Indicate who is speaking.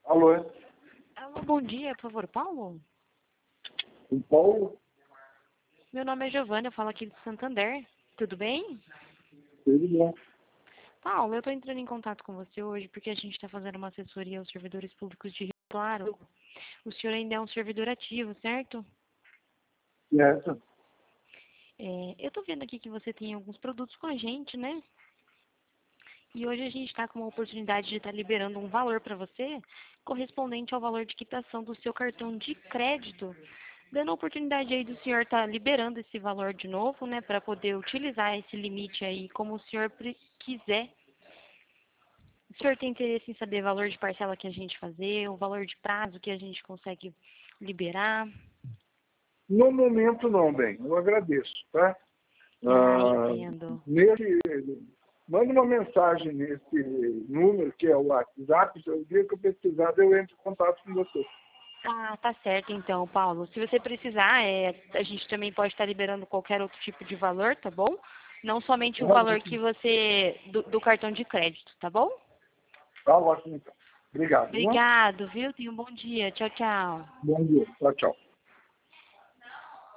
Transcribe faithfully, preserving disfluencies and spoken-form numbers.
Speaker 1: Alô?
Speaker 2: Alô, bom dia, por favor, Paulo?
Speaker 1: O Paulo?
Speaker 2: Meu nome é Giovana, eu falo aqui de Santander. Tudo bem?
Speaker 1: Tudo bom.
Speaker 2: Paulo, eu estou entrando em contato com você hoje porque a gente está fazendo uma assessoria aos servidores públicos de Rio Claro. O senhor ainda é um servidor ativo, certo?
Speaker 1: Certo.
Speaker 2: É, eu estou vendo aqui que você tem alguns produtos com a gente, né? E hoje a gente está com uma oportunidade de estar liberando um valor para você correspondente ao valor de quitação do seu cartão de crédito, dando a oportunidade aí do senhor estar liberando esse valor de novo, né, para poder utilizar esse limite aí como o senhor pre- quiser. O senhor tem interesse em saber o valor de parcela que a gente fazer, o valor de prazo que a gente consegue liberar?
Speaker 1: No momento não, bem. Eu agradeço, tá?
Speaker 2: Ah,
Speaker 1: Ah,
Speaker 2: entendo.
Speaker 1: nesse, manda uma mensagem nesse número, que é o WhatsApp. Se o dia que eu precisar, eu entro em contato com você.
Speaker 2: Ah, tá certo então, Paulo. Se você precisar, é, a gente também pode estar liberando qualquer outro tipo de valor, tá bom? Não somente o
Speaker 1: Tá
Speaker 2: valor que
Speaker 1: ótimo,
Speaker 2: você, do, do cartão de crédito, tá bom?
Speaker 1: tá ótimo então. Obrigado, viu?
Speaker 2: Obrigado, viu? Tenha um bom dia. Tchau, tchau.
Speaker 1: Bom dia. Tchau, tchau.